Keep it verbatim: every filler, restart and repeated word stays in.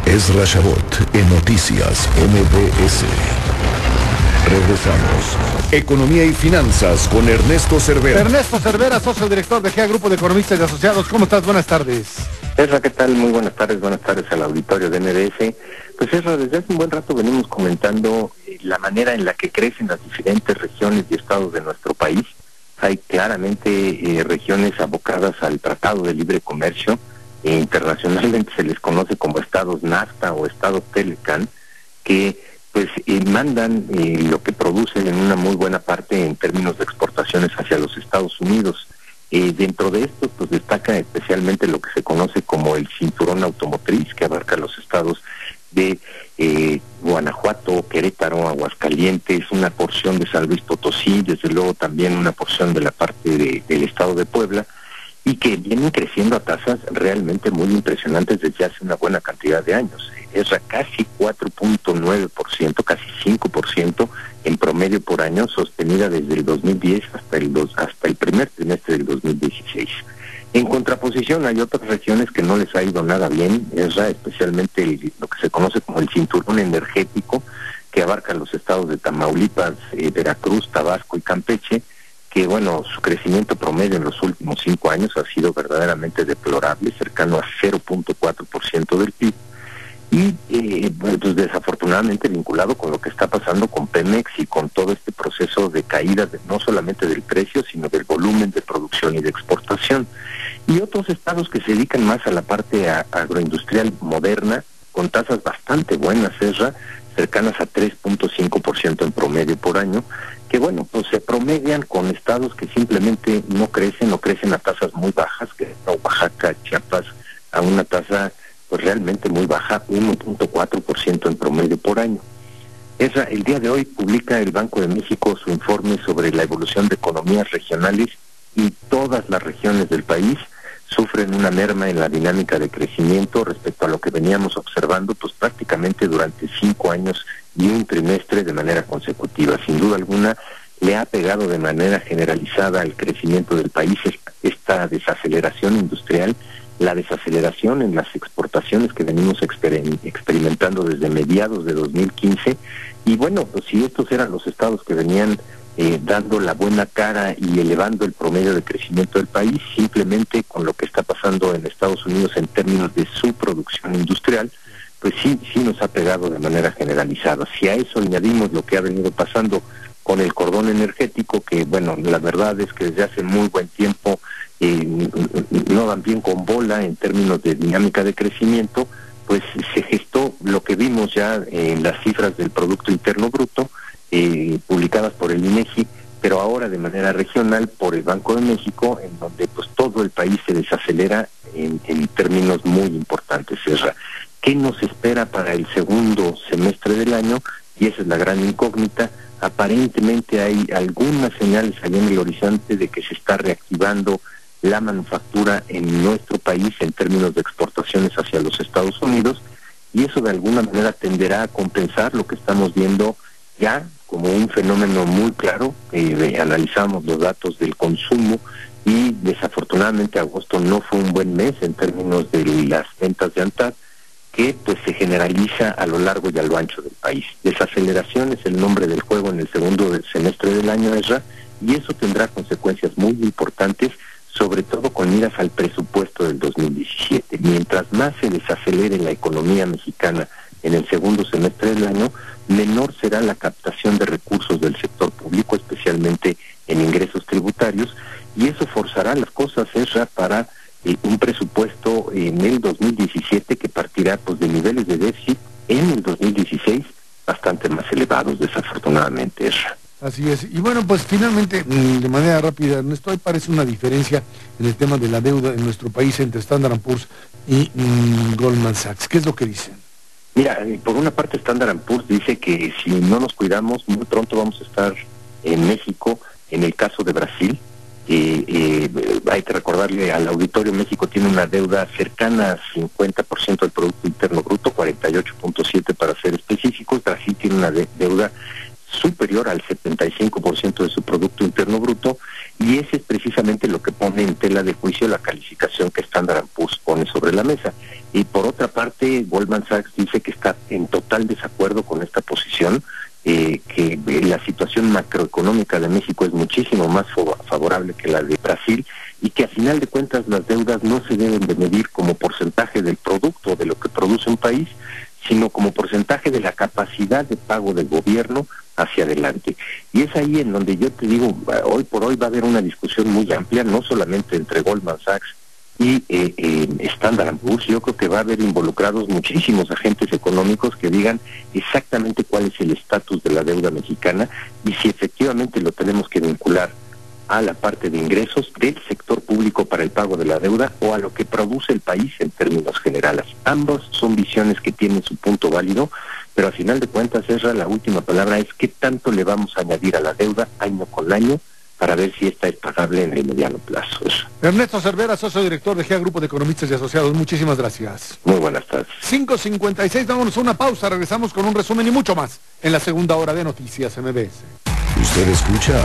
Ezra Shabot en Noticias M B S. Regresamos. Economía y finanzas con Ernesto Cervera. Ernesto Cervera, socio director de G E A Grupo de Economistas y Asociados. ¿Cómo estás? Buenas tardes. Ezra, ¿qué tal? Muy buenas tardes, buenas tardes al auditorio de M B S. Pues Ezra, desde hace un buen rato venimos comentando la manera en la que crecen las diferentes regiones y estados de nuestro país. Hay claramente eh, regiones abocadas al Tratado de Libre Comercio, e internacionalmente se les conoce como estados NAFTA o estados Telecan, que pues eh, mandan eh, lo que producen en una muy buena parte en términos de exportaciones hacia los Estados Unidos. Eh, dentro de esto pues destaca especialmente lo que se conoce como el cinturón automotriz, que abarca los estados de eh, Guanajuato, Querétaro, Aguascalientes, una porción de San Luis Potosí, desde luego también una porción de la parte de, del estado de Puebla, y que vienen creciendo a tasas realmente muy impresionantes desde hace una buena cantidad de años. Es casi cuatro punto nueve por ciento, casi cinco por ciento en promedio por año, sostenida desde el dos mil diez hasta el, dos, hasta el primer trimestre del dos mil dieciséis. En contraposición hay otras regiones que no les ha ido nada bien, es especialmente el, lo que se conoce como el cinturón energético, que abarca los estados de Tamaulipas, eh, Veracruz, Tabasco y Campeche, que bueno, su crecimiento promedio en los últimos cinco años ha sido verdaderamente deplorable, cercano a cero punto cuatro por ciento del P I B, y eh, pues desafortunadamente vinculado con lo que está pasando con Pemex y con todo este proceso de caída de, no solamente del precio, sino del volumen de producción y de exportación. Y otros estados que se dedican más a la parte a, agroindustrial moderna, con tasas bastante buenas, Ezra, cercanas a tres punto cinco por ciento en promedio por año, que bueno, pues se promedian con estados que simplemente no crecen, o crecen a tasas muy bajas, que Oaxaca, Chiapas, a una tasa pues realmente muy baja, uno punto cuatro por ciento en promedio por año. Esa, el día de hoy publica el Banco de México su informe sobre la evolución de economías regionales, y todas las regiones del país sufren una merma en la dinámica de crecimiento respecto a lo que veníamos observando pues prácticamente durante cinco años y un trimestre de manera consecutiva. Sin duda alguna le ha pegado de manera generalizada al crecimiento del país esta desaceleración industrial, la desaceleración en las exportaciones que venimos exper- experimentando desde mediados de dos mil quince, y bueno, pues si estos eran los estados que venían eh, dando la buena cara y elevando el promedio de crecimiento del país, simplemente con lo que está pasando en Estados Unidos en términos de su producción industrial, pues sí, sí nos ha pegado de manera generalizada. Si a eso añadimos lo que ha venido pasando con el cordón energético, que bueno, la verdad es que desde hace muy buen tiempo eh, no van bien con bola en términos de dinámica de crecimiento, pues se gestó lo que vimos ya en las cifras del Producto Interno Bruto, eh, publicadas por el INEGI, pero ahora de manera regional por el Banco de México, en donde pues todo el país se desacelera en, en términos muy importantes. Ezra, ¿qué nos espera para el segundo semestre del año? Y esa es la gran incógnita. Aparentemente hay algunas señales allá en el horizonte de que se está reactivando la manufactura en nuestro país en términos de exportaciones hacia los Estados Unidos, y eso de alguna manera tenderá a compensar lo que estamos viendo ya como un fenómeno muy claro. Eh, analizamos los datos del consumo y desafortunadamente agosto no fue un buen mes en términos de las ventas de ANTAD, que pues se generaliza a lo largo y a lo ancho del país. Desaceleración es el nombre del juego en el segundo semestre del año, Ezra, y eso tendrá consecuencias muy importantes, sobre todo con miras al presupuesto del dos mil diecisiete. Mientras más se desacelere la economía mexicana en el segundo semestre del año, menor será la captación de recursos del sector público, especialmente en ingresos tributarios, y eso forzará las cosas, Ezra, para eh, un presupuesto en el dos mil diecisiete que partirá pues de niveles de déficit en el dos mil dieciséis bastante más elevados, desafortunadamente, Ezra. Así es. Y bueno, pues finalmente, de manera rápida, Ernesto, ahí parece una diferencia en el tema de la deuda en nuestro país entre Standard and Poor's y mmm, Goldman Sachs. ¿Qué es lo que dicen? Mira, por una parte Standard and Poor's dice que si no nos cuidamos, muy pronto vamos a estar en México. En el caso de Brasil, eh, eh, hay que recordarle al auditorio, México tiene una deuda cercana a cincuenta por ciento del Producto Interno Bruto, cuarenta y ocho punto siete para ser específicos. Brasil tiene una de deuda superior al setenta y cinco por ciento de su Producto Interno Bruto, y ese es precisamente lo que pone en tela de juicio la calificación que Standard and Poor's pone sobre la mesa. Y por otra parte, que Goldman Sachs dice que está en total desacuerdo con esta posición, eh, que la situación macroeconómica de México es muchísimo más favorable que la de Brasil y que a final de cuentas las deudas no se deben de medir como porcentaje del producto, de lo que produce un país, sino como porcentaje de la capacidad de pago del gobierno hacia adelante. Y es ahí en donde yo te digo, hoy por hoy va a haber una discusión muy amplia, no solamente entre Goldman Sachs y eh, eh, Standard and Poor's. Yo creo que va a haber involucrados muchísimos agentes económicos que digan exactamente cuál es el estatus de la deuda mexicana y si efectivamente lo tenemos que vincular a la parte de ingresos del sector público para el pago de la deuda o a lo que produce el país en términos generales. Ambos son visiones que tienen su punto válido, pero a final de cuentas, Ezra, la última palabra es qué tanto le vamos a añadir a la deuda año con año para ver si esta es pagable en el mediano plazo. Ernesto Cervera, socio director de G E A Grupo de Economistas y Asociados, muchísimas gracias. Muy buenas tardes. cinco cincuenta y seis, dámonos una pausa, regresamos con un resumen y mucho más en la segunda hora de Noticias M B S. Usted escucha